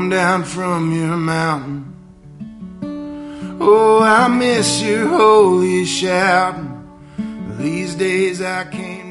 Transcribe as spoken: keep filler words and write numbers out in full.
on down from your mountain. Oh, I miss your holy shouting. These days I can't